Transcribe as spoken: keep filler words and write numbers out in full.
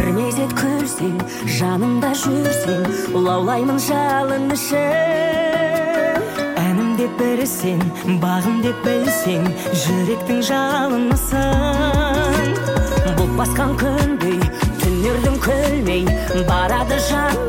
бір мезет күлсең, жанымда жүрсең, лаулаймын жалынышым. Әнім деп бірсен, бағым деп білсең, жүректің жалынысың. Бұлт басқан күндей, түнердің күлмей, барады жан